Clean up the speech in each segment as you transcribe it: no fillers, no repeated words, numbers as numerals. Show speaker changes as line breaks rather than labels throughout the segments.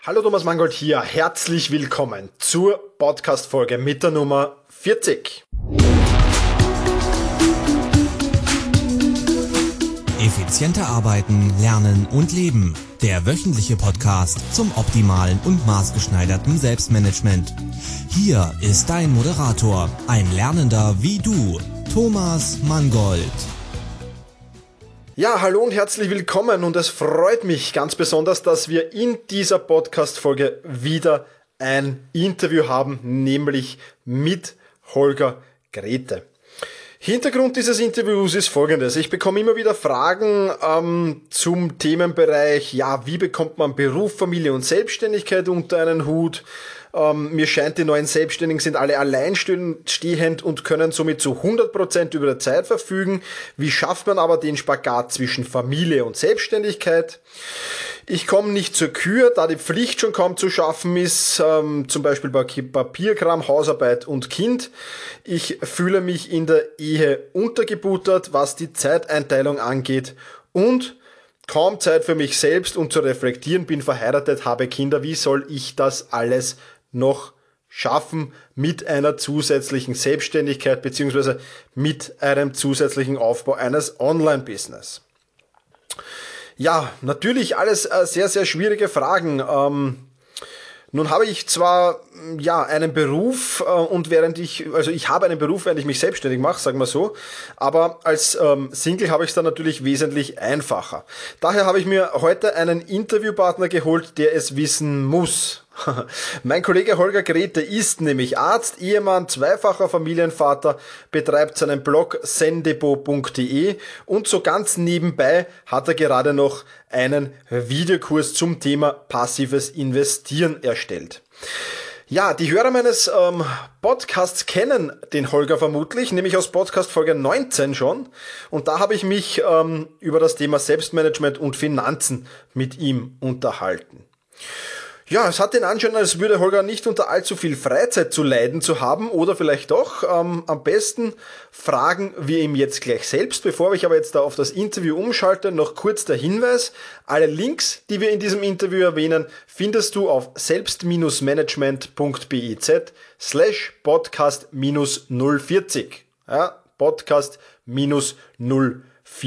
Hallo Thomas Mangold hier, herzlich willkommen zur Podcast-Folge mit der Nummer 40.
Effizienter arbeiten, lernen und leben. Der wöchentliche Podcast zum optimalen und maßgeschneiderten Selbstmanagement. Hier ist dein Moderator, ein Lernender wie du, Thomas Mangold.
Ja, hallo und herzlich willkommen und es freut mich ganz besonders, dass wir in dieser Podcast-Folge wieder ein Interview haben, nämlich mit Holger Grete. Hintergrund dieses Interviews ist folgendes. Ich bekomme immer wieder Fragen zum Themenbereich, wie bekommt man Beruf, Familie und Selbstständigkeit unter einen Hut? Mir scheint, die neuen Selbstständigen sind alle alleinstehend und können somit zu 100% über die Zeit verfügen. Wie schafft man aber den Spagat zwischen Familie und Selbstständigkeit? Ich komme nicht zur Kür, da die Pflicht schon kaum zu schaffen ist, zum Beispiel bei Papierkram, Hausarbeit und Kind. Ich fühle mich in der Ehe untergebuttert, was die Zeiteinteilung angeht und kaum Zeit für mich selbst und zu reflektieren, bin verheiratet, habe Kinder. Wie soll ich das alles noch schaffen mit einer zusätzlichen Selbstständigkeit beziehungsweise mit einem zusätzlichen Aufbau eines Online-Business? Ja, natürlich alles sehr, sehr schwierige Fragen. Nun habe ich zwar einen Beruf ich habe einen Beruf, während ich mich selbstständig mache, sagen wir so, aber als Single habe ich es dann natürlich wesentlich einfacher. Daher habe ich mir heute einen Interviewpartner geholt, der es wissen muss. Mein Kollege Holger Grete ist nämlich Arzt, Ehemann, zweifacher Familienvater, betreibt seinen Blog sendebo.de und so ganz nebenbei hat er gerade noch einen Videokurs zum Thema passives Investieren erstellt. Ja, die Hörer meines Podcasts kennen den Holger vermutlich, nämlich aus Podcast Folge 19 schon. Und da habe ich mich über das Thema Selbstmanagement und Finanzen mit ihm unterhalten. Ja, es hat den Anschein, als würde Holger nicht unter allzu viel Freizeit zu leiden zu haben oder vielleicht doch. Am besten fragen wir ihm jetzt gleich selbst. Bevor ich aber jetzt da auf das Interview umschalte, noch kurz der Hinweis. Alle Links, die wir in diesem Interview erwähnen, findest du auf selbst-management.biz/podcast-040. Ja, Podcast -040.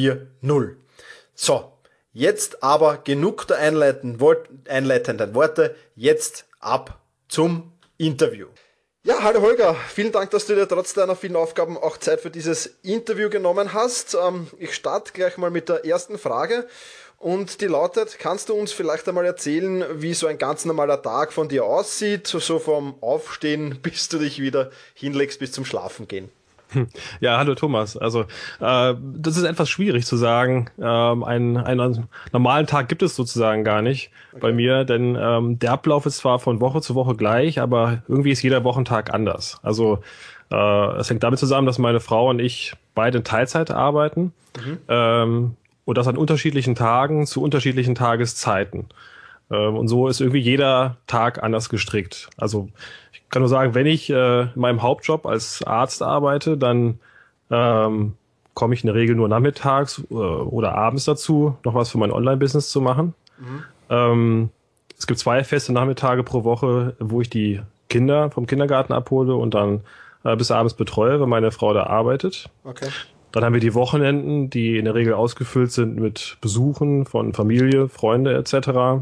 So. Jetzt aber genug der einleitenden Worte, jetzt ab zum Interview. Ja, hallo Holger, vielen Dank, dass du dir trotz deiner vielen Aufgaben auch Zeit für dieses Interview genommen hast. Ich starte gleich mal mit der ersten Frage und die lautet, kannst du uns vielleicht einmal erzählen, wie so ein ganz normaler Tag von dir aussieht, so vom Aufstehen, bis du dich wieder hinlegst, bis zum Schlafengehen?
Ja, hallo Thomas. Also das ist etwas schwierig zu sagen. Einen normalen Tag gibt es sozusagen gar nicht bei mir, denn der Ablauf ist zwar von Woche zu Woche gleich, aber irgendwie ist jeder Wochentag anders. Also es hängt damit zusammen, dass meine Frau und ich beide in Teilzeit arbeiten und das an unterschiedlichen Tagen zu unterschiedlichen Tageszeiten. Und so ist irgendwie jeder Tag anders gestrickt. Also ich kann nur sagen, wenn ich in meinem Hauptjob als Arzt arbeite, dann komme ich in der Regel nur nachmittags oder abends dazu, noch was für mein Online-Business zu machen. Es gibt 2 feste Nachmittage pro Woche, wo ich die Kinder vom Kindergarten abhole und dann bis abends betreue, wenn meine Frau da arbeitet. Okay. Dann haben wir die Wochenenden, die in der Regel ausgefüllt sind mit Besuchen von Familie, Freunde etc.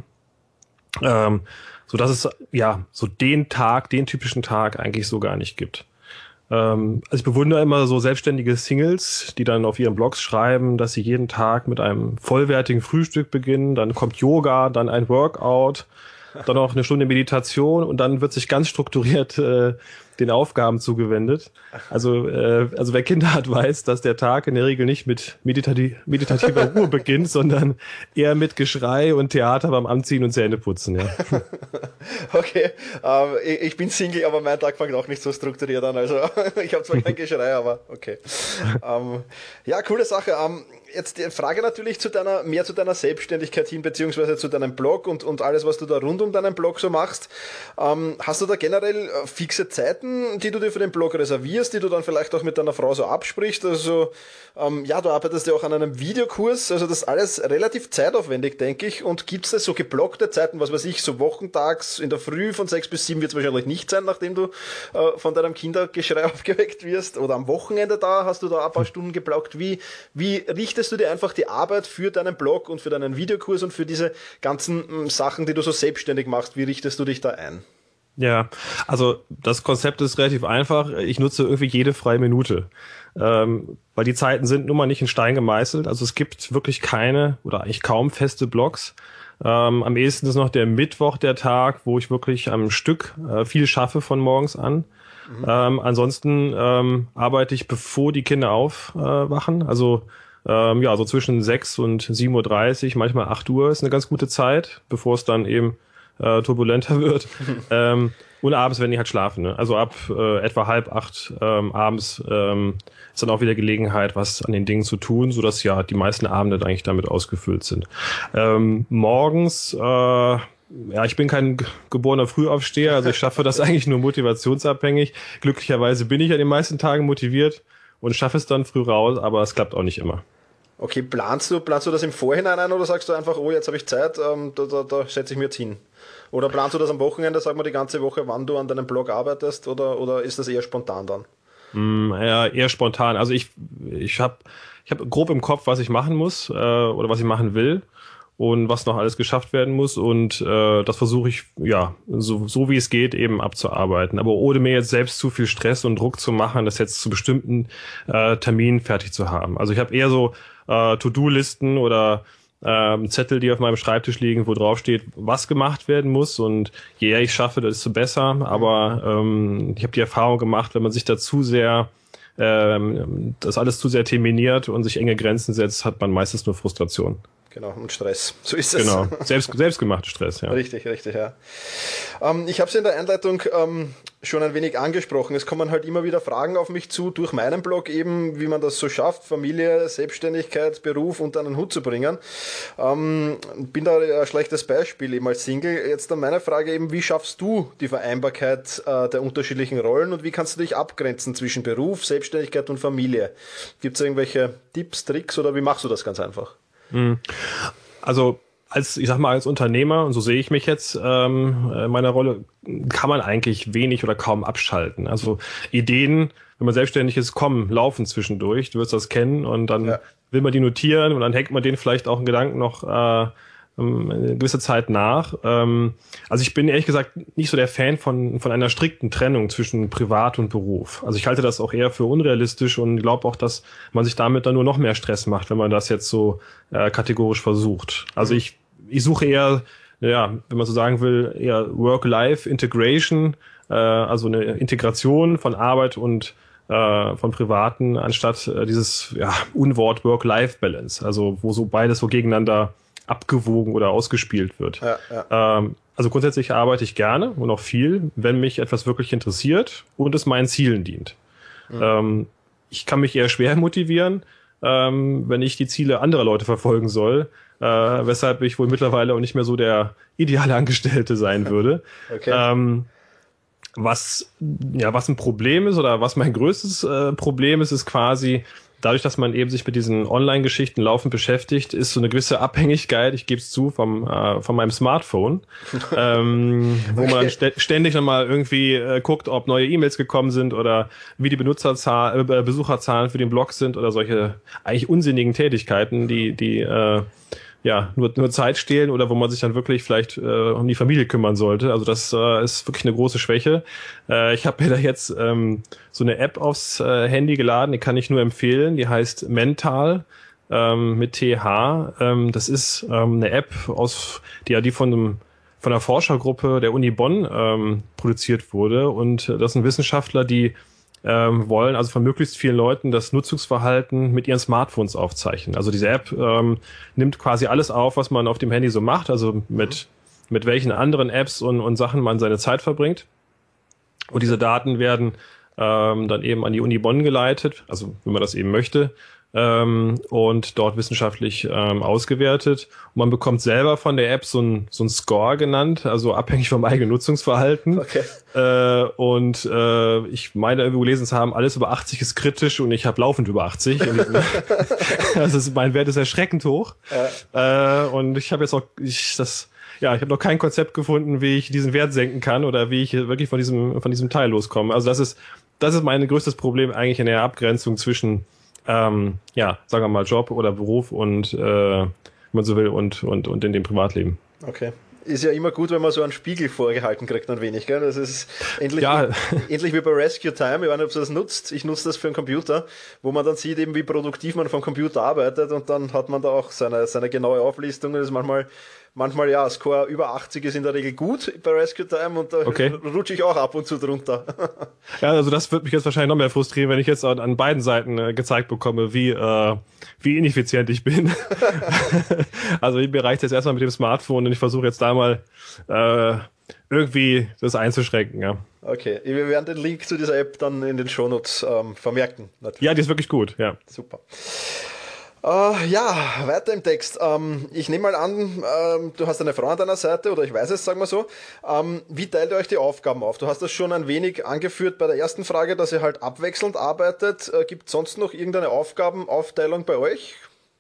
So dass es so den typischen Tag eigentlich so gar nicht gibt. Also ich bewundere immer so selbstständige Singles, die dann auf ihren Blogs schreiben, dass sie jeden Tag mit einem vollwertigen Frühstück beginnen, dann kommt Yoga, dann ein Workout, dann noch eine Stunde Meditation und dann wird sich ganz strukturiert den Aufgaben zugewendet. Also wer Kinder hat, weiß, dass der Tag in der Regel nicht mit meditativer Ruhe beginnt, sondern eher mit Geschrei und Theater beim Anziehen und Zähneputzen. Ja.
Okay, ich bin Single, aber mein Tag fängt auch nicht so strukturiert an. Also ich habe zwar kein Geschrei, aber okay. Ja, coole Sache. jetzt die Frage natürlich mehr zu deiner Selbstständigkeit hin, beziehungsweise zu deinem Blog und alles, was du da rund um deinen Blog so machst. Hast du da generell fixe Zeiten, die du dir für den Blog reservierst, die du dann vielleicht auch mit deiner Frau so absprichst? Also, du arbeitest ja auch an einem Videokurs, also das ist alles relativ zeitaufwendig, denke ich. Und gibt es da so geblockte Zeiten, was weiß ich, so wochentags in der Früh von 6 bis 7 wird es wahrscheinlich nicht sein, nachdem du von deinem Kindergeschrei aufgeweckt wirst, oder am Wochenende da, hast du da ein paar Stunden geblockt. Wie richtest du dir einfach die Arbeit für deinen Blog und für deinen Videokurs und für diese ganzen Sachen, die du so selbstständig machst, wie richtest du dich da ein?
Ja, also das Konzept ist relativ einfach. Ich nutze irgendwie jede freie Minute, weil die Zeiten sind nun mal nicht in Stein gemeißelt. Also es gibt wirklich keine oder eigentlich kaum feste Blogs. Am ehesten ist noch der Mittwoch der Tag, wo ich wirklich am Stück viel schaffe von morgens an. Ansonsten arbeite ich, bevor die Kinder aufwachen. Also so zwischen 6 und 7:30 Uhr, manchmal 8 Uhr ist eine ganz gute Zeit, bevor es dann eben turbulenter wird. Und abends, wenn die halt schlafen. Ne? Also ab etwa 7:30 abends ist dann auch wieder Gelegenheit, was an den Dingen zu tun, sodass ja die meisten Abende dann eigentlich damit ausgefüllt sind. Morgens, ich bin kein geborener Frühaufsteher, also ich schaffe das eigentlich nur motivationsabhängig. Glücklicherweise bin ich an den meisten Tagen motiviert und schaffe es dann früh raus, aber es klappt auch nicht immer.
Okay, planst du das im Vorhinein ein oder sagst du einfach, oh, jetzt habe ich Zeit, da setze ich mir jetzt hin? Oder planst du das am Wochenende, sag mal, die ganze Woche, wann du an deinem Blog arbeitest, oder ist das eher spontan dann?
Ja, eher spontan. Also ich hab grob im Kopf, was ich machen muss oder was ich machen will und was noch alles geschafft werden muss, und das versuche ich so wie es geht eben abzuarbeiten, aber ohne mir jetzt selbst zu viel Stress und Druck zu machen, das jetzt zu bestimmten Terminen fertig zu haben. Also ich habe eher so To-Do-Listen oder Zettel, die auf meinem Schreibtisch liegen, wo drauf steht, was gemacht werden muss, und je eher ich schaffe, desto besser. Aber ich habe die Erfahrung gemacht, wenn man sich da zu sehr das alles zu sehr terminiert und sich enge Grenzen setzt, hat man meistens nur Frustration.
Genau, und Stress. So ist es.
Genau, selbstgemachter Stress, ja.
Richtig, ja. Ich habe es in der Einleitung schon ein wenig angesprochen. Es kommen halt immer wieder Fragen auf mich zu, durch meinen Blog eben, wie man das so schafft, Familie, Selbstständigkeit, Beruf unter einen Hut zu bringen. Bin da ein schlechtes Beispiel eben als Single. Jetzt dann meine Frage eben, wie schaffst du die Vereinbarkeit der unterschiedlichen Rollen und wie kannst du dich abgrenzen zwischen Beruf, Selbstständigkeit und Familie? Gibt es irgendwelche Tipps, Tricks oder wie machst du das ganz einfach?
Also als Unternehmer, und so sehe ich mich jetzt in meiner Rolle, kann man eigentlich wenig oder kaum abschalten. Also Ideen, wenn man selbstständig ist, laufen zwischendurch. Du wirst das kennen, und dann will man die notieren und dann hängt man denen vielleicht auch einen Gedanken noch eine gewisse Zeit nach. Also ich bin ehrlich gesagt nicht so der Fan von einer strikten Trennung zwischen Privat und Beruf. Also ich halte das auch eher für unrealistisch und glaube auch, dass man sich damit dann nur noch mehr Stress macht, wenn man das jetzt so kategorisch versucht. Also ich suche eher, wenn man so sagen will, eher Work-Life-Integration, also eine Integration von Arbeit und von Privaten, anstatt dieses Unwort Work-Life-Balance, also wo so beides so gegeneinander abgewogen oder ausgespielt wird. Also grundsätzlich arbeite ich gerne und auch viel, wenn mich etwas wirklich interessiert und es meinen Zielen dient. Ich kann mich eher schwer motivieren, wenn ich die Ziele anderer Leute verfolgen soll, weshalb ich wohl mittlerweile auch nicht mehr so der ideale Angestellte sein würde. Okay. Was ein Problem ist, oder was mein größtes Problem ist quasi, dadurch, dass man eben sich mit diesen Online-Geschichten laufend beschäftigt, ist so eine gewisse Abhängigkeit, ich gebe es zu, von meinem Smartphone, wo man dann ständig nochmal irgendwie guckt, ob neue E-Mails gekommen sind oder wie die Besucherzahlen für den Blog sind oder solche eigentlich unsinnigen Tätigkeiten, die nur Zeit stehlen oder wo man sich dann wirklich vielleicht um die Familie kümmern sollte. Also das ist wirklich eine große Schwäche. Ich habe mir da jetzt so eine App aufs Handy geladen, die kann ich nur empfehlen. Die heißt Mental mit TH. Das ist eine App die von einer Forschergruppe der Uni Bonn produziert wurde. Und das sind Wissenschaftler, die wollen also von möglichst vielen Leuten das Nutzungsverhalten mit ihren Smartphones aufzeichnen. Also diese App nimmt quasi alles auf, was man auf dem Handy so macht, also mit welchen anderen Apps und Sachen man seine Zeit verbringt. Und diese Daten werden dann eben an die Uni Bonn geleitet, also wenn man das eben möchte. und dort wissenschaftlich ausgewertet. Und man bekommt selber von der App so ein Score genannt, also abhängig vom eigenen Nutzungsverhalten.
Okay.
Ich meine, irgendwo gelesen zu haben, alles über 80 ist kritisch und ich habe laufend über 80. Also mein Wert ist erschreckend hoch. Ja. Und ich habe jetzt auch, ich habe noch kein Konzept gefunden, wie ich diesen Wert senken kann oder wie ich wirklich von diesem Teil loskomme. Also das ist mein größtes Problem eigentlich in der Abgrenzung zwischen, sagen wir mal Job oder Beruf und, wenn man so will, und in dem Privatleben.
Okay. Ist ja immer gut, wenn man so einen Spiegel vorgehalten kriegt, ein wenig, gell? Das ist ähnlich wie bei Rescue Time. Ich weiß nicht, ob du das nutzt. Ich nutze das für einen Computer, wo man dann sieht, eben wie produktiv man vom Computer arbeitet, und dann hat man da auch seine genaue Auflistung. Das ist manchmal ja, Score über 80 ist in der Regel gut bei Rescue Time, und da rutsche ich auch ab und zu drunter.
Ja, also das wird mich jetzt wahrscheinlich noch mehr frustrieren, wenn ich jetzt an beiden Seiten gezeigt bekomme, wie ineffizient ich bin. Also mir reicht jetzt erstmal mit dem Smartphone, und ich versuche jetzt da mal irgendwie das einzuschränken. Ja.
Okay, wir werden den Link zu dieser App dann in den Shownotes vermerken. Natürlich.
Ja, die ist wirklich gut. Ja.
Super. Weiter im Text. Ich nehme mal an, du hast eine Frau an deiner Seite, oder ich weiß es, sagen wir so. Wie teilt ihr euch die Aufgaben auf? Du hast das schon ein wenig angeführt bei der ersten Frage, dass ihr halt abwechselnd arbeitet. Gibt es sonst noch irgendeine Aufgabenaufteilung bei euch?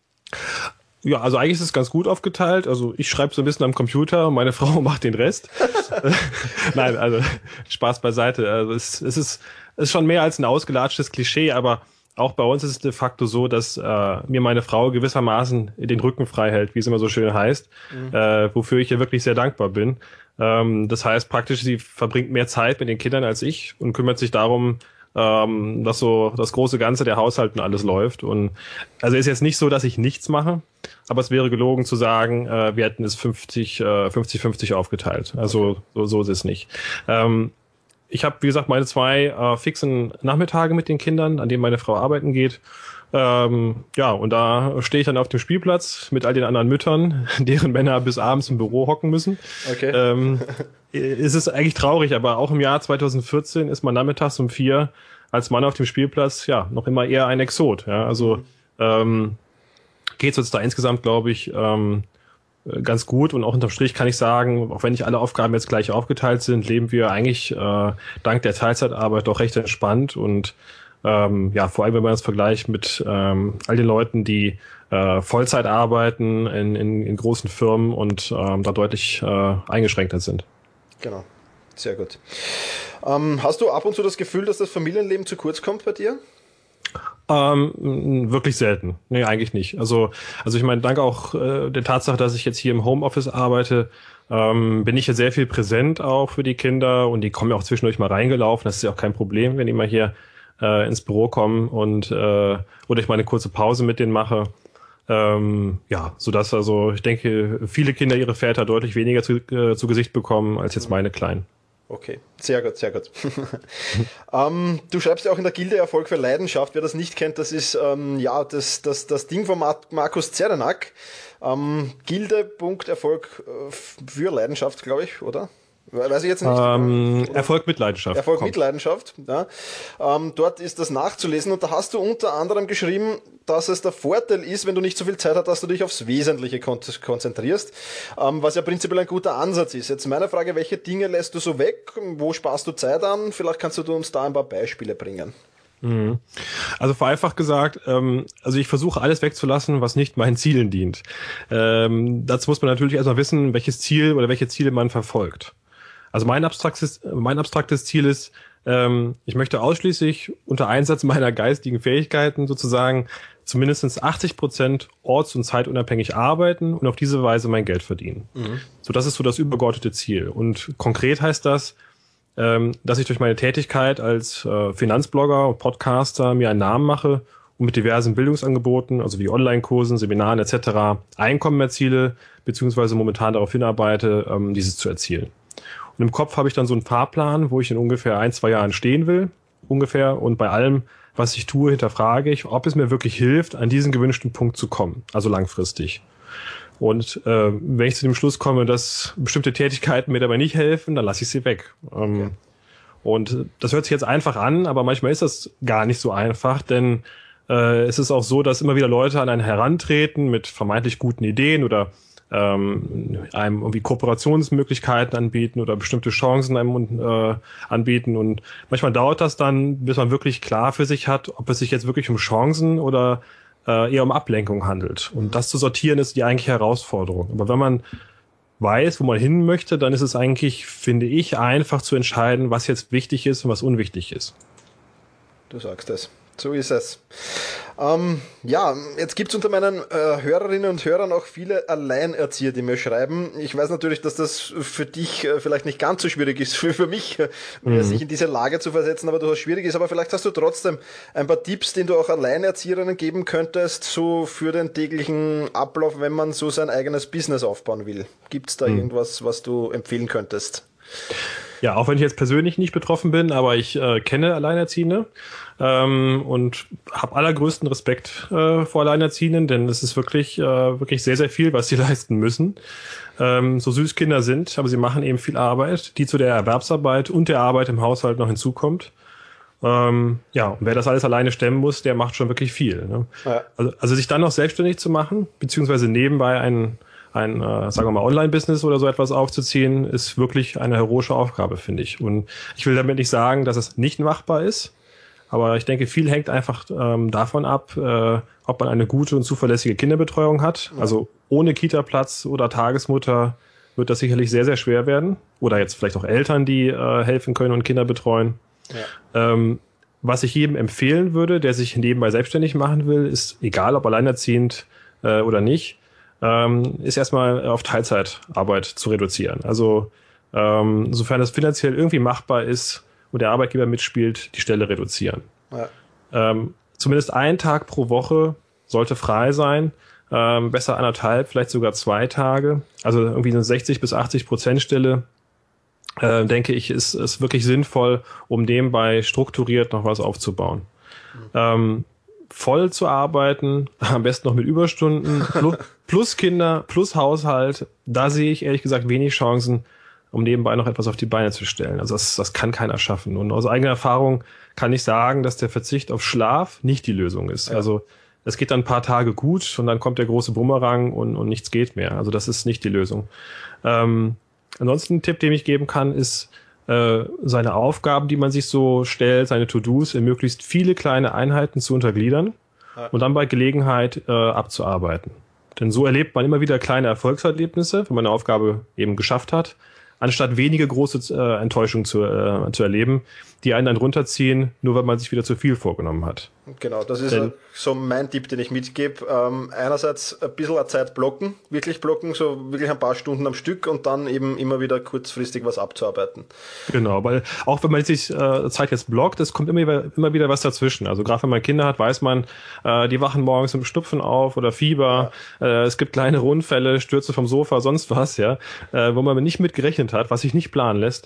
Ja, also eigentlich ist es ganz gut aufgeteilt. Also ich schreibe so ein bisschen am Computer und meine Frau macht den Rest. Nein, also Spaß beiseite. Also es ist schon mehr als ein ausgelatschtes Klischee, aber auch bei uns ist es de facto so, dass mir meine Frau gewissermaßen den Rücken frei hält, wie es immer so schön heißt, wofür ich ihr wirklich sehr dankbar bin. Das heißt praktisch, sie verbringt mehr Zeit mit den Kindern als ich und kümmert sich darum, dass so das große Ganze der Haushalt und alles läuft. Und also ist jetzt nicht so, dass ich nichts mache, aber es wäre gelogen zu sagen, wir hätten es 50-50 aufgeteilt. Also so ist es nicht. Ich habe, wie gesagt, meine 2 fixen Nachmittage mit den Kindern, an denen meine Frau arbeiten geht. Und da stehe ich dann auf dem Spielplatz mit all den anderen Müttern, deren Männer bis abends im Büro hocken müssen.
Okay.
Es ist eigentlich traurig, aber auch im Jahr 2014 ist man nachmittags um 4 als Mann auf dem Spielplatz noch immer eher ein Exot. Ja? Also geht es uns da insgesamt, glaube ich, ganz gut, und auch unterm Strich kann ich sagen, auch wenn nicht alle Aufgaben jetzt gleich aufgeteilt sind, leben wir eigentlich dank der Teilzeitarbeit doch recht entspannt, und vor allem wenn man das vergleicht mit all den Leuten, die Vollzeit arbeiten in großen Firmen und da deutlich eingeschränkter sind.
Genau, sehr gut. Hast du ab und zu das Gefühl, dass das Familienleben zu kurz kommt bei dir?
Wirklich selten. Nee, eigentlich nicht. Also ich meine, dank auch der Tatsache, dass ich jetzt hier im Homeoffice arbeite, bin ich ja sehr viel präsent auch für die Kinder, und die kommen ja auch zwischendurch mal reingelaufen. Das ist ja auch kein Problem, wenn die mal hier ins Büro kommen und oder ich mal eine kurze Pause mit denen mache. Sodass also ich denke, viele Kinder ihre Väter deutlich weniger zu Gesicht bekommen als jetzt meine Kleinen.
Okay, sehr gut, sehr gut. Du schreibst ja auch in der Gilde Erfolg für Leidenschaft. Wer das nicht kennt, das ist das Ding von Markus Zerdenack. Gilde.erfolg für Leidenschaft, glaube ich, oder? Weiß ich jetzt nicht.
Erfolg mit Leidenschaft.
Erfolg mit Leidenschaft, ja. Dort ist das nachzulesen, und da hast du unter anderem geschrieben, dass es der Vorteil ist, wenn du nicht so viel Zeit hast, dass du dich aufs Wesentliche konzentrierst, was ja prinzipiell ein guter Ansatz ist. Jetzt meine Frage, welche Dinge lässt du so weg? Wo sparst du Zeit an? Vielleicht kannst du uns da ein paar Beispiele bringen.
Also vereinfacht gesagt, also ich versuche alles wegzulassen, was nicht meinen Zielen dient. Dazu muss man natürlich erstmal wissen, welches Ziel oder welche Ziele man verfolgt. Also mein abstraktes Ziel ist, ich möchte ausschließlich unter Einsatz meiner geistigen Fähigkeiten sozusagen zumindest 80% orts- und zeitunabhängig arbeiten und auf diese Weise mein Geld verdienen. So, das ist so das übergeordnete Ziel. Und konkret heißt das, dass ich durch meine Tätigkeit als Finanzblogger und Podcaster mir einen Namen mache und mit diversen Bildungsangeboten, also wie Online-Kursen, Seminaren etc. Einkommen erziele, beziehungsweise momentan darauf hinarbeite, dieses zu erzielen. Und im Kopf habe ich dann so einen Fahrplan, wo ich in ungefähr 1-2 Jahren stehen will, ungefähr. Und bei allem, was ich tue, hinterfrage ich, ob es mir wirklich hilft, an diesen gewünschten Punkt zu kommen, also langfristig. Und wenn ich zu dem Schluss komme, dass bestimmte Tätigkeiten mir dabei nicht helfen, dann lasse ich sie weg. Und das hört sich jetzt einfach an, aber manchmal ist das gar nicht so einfach, denn Es ist auch so, dass immer wieder Leute an einen herantreten mit vermeintlich guten Ideen oder einem irgendwie Kooperationsmöglichkeiten anbieten oder bestimmte Chancen einem anbieten. Und manchmal dauert das dann, bis man wirklich klar für sich hat, ob es sich jetzt wirklich um Chancen oder eher um Ablenkung handelt. Und das zu sortieren ist die eigentliche Herausforderung. Aber wenn man weiß, wo man hin möchte, dann ist es eigentlich, finde ich, einfach zu entscheiden, was jetzt wichtig ist und was unwichtig ist.
Du sagst es. So ist es. Ja, jetzt gibt es unter meinen Hörerinnen und Hörern auch viele Alleinerzieher, die mir schreiben. Ich weiß natürlich, dass das für dich vielleicht nicht ganz so schwierig ist, für mich, sich in diese Lage zu versetzen, aber durchaus schwierig ist. Aber vielleicht hast du trotzdem ein paar Tipps, den du auch Alleinerzieherinnen geben könntest, so für den täglichen Ablauf, wenn man so sein eigenes Business aufbauen will. Gibt es da irgendwas, was du empfehlen könntest?
Ja, auch wenn ich jetzt persönlich nicht betroffen bin, aber ich kenne Alleinerziehende und habe allergrößten Respekt vor Alleinerziehenden, denn es ist wirklich sehr, sehr viel, was sie leisten müssen. So süß Kinder sind, aber sie machen eben viel Arbeit, die zu der Erwerbsarbeit und der Arbeit im Haushalt noch hinzukommt. Ja, und wer das alles alleine stemmen muss, der macht schon wirklich viel. Ne? Ja. Also sich dann noch selbstständig zu machen, beziehungsweise nebenbei ein sagen wir mal, Online-Business oder so etwas aufzuziehen, ist wirklich eine heroische Aufgabe, finde ich. Und ich will damit nicht sagen, dass es nicht machbar ist, aber ich denke, viel hängt einfach davon ab, ob man eine gute und zuverlässige Kinderbetreuung hat. Ja. Also ohne Kita-Platz oder Tagesmutter wird das sicherlich sehr, sehr schwer werden. Oder jetzt vielleicht auch Eltern, die helfen können und Kinder betreuen. Ja. Was ich jedem empfehlen würde, der sich nebenbei selbstständig machen will, ist, egal ob alleinerziehend oder nicht, ist erstmal auf Teilzeitarbeit zu reduzieren. Also sofern das finanziell irgendwie machbar ist und der Arbeitgeber mitspielt, die Stelle reduzieren. Ja. Zumindest ein Tag pro Woche sollte frei sein, besser 1,5, vielleicht sogar 2 Tage. Also irgendwie eine 60-80% Stelle, denke ich, ist wirklich sinnvoll, um nebenbei strukturiert noch was aufzubauen. Voll zu arbeiten, am besten noch mit Überstunden, plus Kinder, plus Haushalt, da sehe ich ehrlich gesagt wenig Chancen, um nebenbei noch etwas auf die Beine zu stellen. Also das kann keiner schaffen. Und aus eigener Erfahrung kann ich sagen, dass der Verzicht auf Schlaf nicht die Lösung ist. Ja. Also es geht dann ein paar Tage gut und dann kommt der große Bumerang und nichts geht mehr. Also das ist nicht die Lösung. Ansonsten ein Tipp, den ich geben kann, ist, seine Aufgaben, die man sich so stellt, seine To-Dos in möglichst viele kleine Einheiten zu untergliedern und dann bei Gelegenheit abzuarbeiten. Denn so erlebt man immer wieder kleine Erfolgserlebnisse, wenn man eine Aufgabe eben geschafft hat, anstatt wenige große Enttäuschungen zu erleben, die einen dann runterziehen, nur weil man sich wieder zu viel vorgenommen hat.
Genau, das ist so mein Tipp, den ich mitgebe. Einerseits ein bisschen Zeit blocken, so wirklich ein paar Stunden am Stück und dann eben immer wieder kurzfristig was abzuarbeiten.
Genau, weil auch wenn man sich Zeit jetzt blockt, es kommt immer wieder was dazwischen. Also gerade wenn man Kinder hat, weiß man, die wachen morgens mit Schnupfen auf oder Fieber, es gibt kleine Rundfälle, Stürze vom Sofa, sonst was, ja, wo man nicht mit gerechnet hat, was sich nicht planen lässt.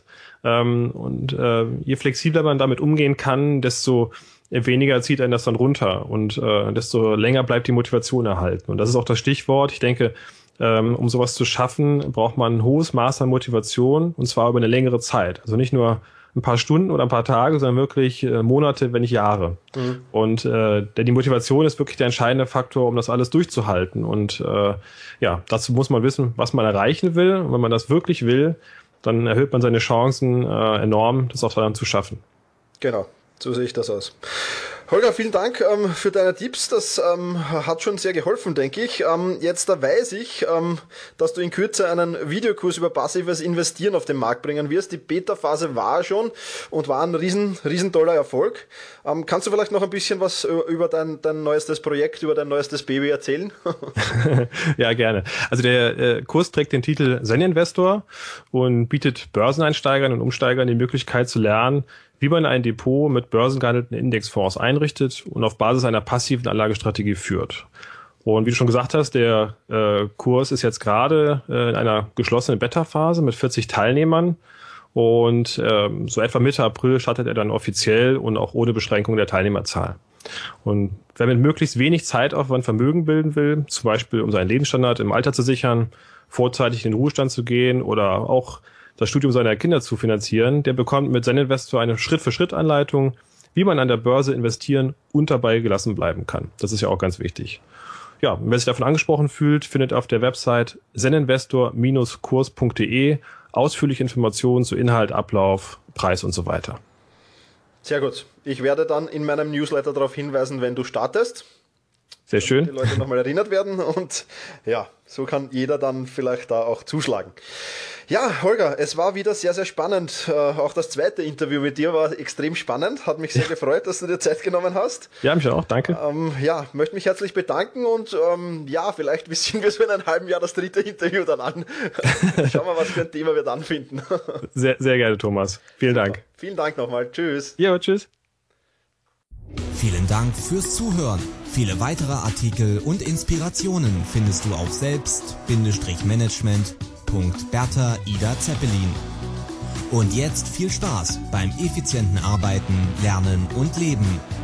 Und je flexibler man damit umgehen kann, desto weniger zieht einen das dann runter und desto länger bleibt die Motivation erhalten. Und das ist auch das Stichwort. Ich denke, um sowas zu schaffen, braucht man ein hohes Maß an Motivation und zwar über eine längere Zeit. Also nicht nur ein paar Stunden oder ein paar Tage, sondern wirklich Monate, wenn nicht Jahre. Mhm. Und denn die Motivation ist wirklich der entscheidende Faktor, um das alles durchzuhalten. Und dazu muss man wissen, was man erreichen will. Und wenn man das wirklich will, dann erhöht man seine Chancen enorm, das auch dann zu schaffen.
Genau. So sehe ich das aus. Holger, vielen Dank für deine Tipps. Das hat schon sehr geholfen, denke ich. Jetzt weiß ich, dass du in Kürze einen Videokurs über passives Investieren auf den Markt bringen wirst. Die Beta-Phase war schon und war ein riesen toller Erfolg. Kannst du vielleicht noch ein bisschen was über dein neuestes Projekt, über dein neuestes Baby erzählen?
Ja, gerne. Also der Kurs trägt den Titel Zen Investor und bietet Börseneinsteigern und Umsteigern die Möglichkeit zu lernen, wie man ein Depot mit börsengehandelten Indexfonds einrichtet und auf Basis einer passiven Anlagestrategie führt. Und wie du schon gesagt hast, der Kurs ist jetzt gerade in einer geschlossenen Beta-Phase mit 40 Teilnehmern und so etwa Mitte April startet er dann offiziell und auch ohne Beschränkung der Teilnehmerzahl. Und wer mit möglichst wenig Zeitaufwand Vermögen bilden will, zum Beispiel um seinen Lebensstandard im Alter zu sichern, vorzeitig in den Ruhestand zu gehen oder auch das Studium seiner Kinder zu finanzieren, der bekommt mit Zen Investor eine Schritt-für-Schritt-Anleitung, wie man an der Börse investieren und dabei gelassen bleiben kann. Das ist ja auch ganz wichtig. Ja, wer sich davon angesprochen fühlt, findet auf der Website zeninvestor-kurs.de ausführliche Informationen zu Inhalt, Ablauf, Preis und so weiter.
Sehr gut. Ich werde dann in meinem Newsletter darauf hinweisen, wenn du startest.
Sehr schön.
Die Leute nochmal erinnert werden und ja, so kann jeder dann vielleicht da auch zuschlagen. Ja, Holger, es war wieder sehr, sehr spannend. Auch das zweite Interview mit dir war extrem spannend. Hat mich sehr gefreut, dass du dir Zeit genommen hast.
Ja, mich auch. Danke.
Möchte mich herzlich bedanken und vielleicht wissen wir so in einem halben Jahr das dritte Interview dann an. Schauen wir, was für ein Thema wir dann finden.
Sehr, sehr gerne, Thomas. Vielen Dank.
Vielen Dank nochmal. Tschüss.
Ja, tschüss.
Vielen Dank fürs Zuhören. Viele weitere Artikel und Inspirationen findest du auf selbst-management.Bertha Ida Zeppelin. Und jetzt viel Spaß beim effizienten Arbeiten, Lernen und Leben.